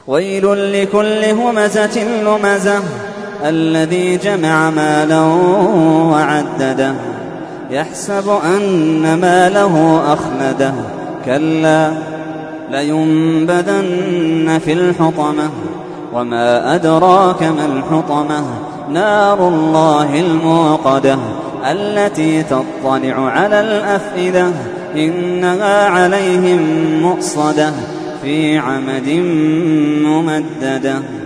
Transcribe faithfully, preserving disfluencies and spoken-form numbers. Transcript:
ويل لكل همزة لمزة الذي جمع مالا وعدده يحسب أن ماله أخلده كلا لينبذن في الحطمة وما أدراك ما الحطمة نار الله الموقدة التي تطلع على الأفئدة إنها عليهم مؤصدة في عمد ممددة.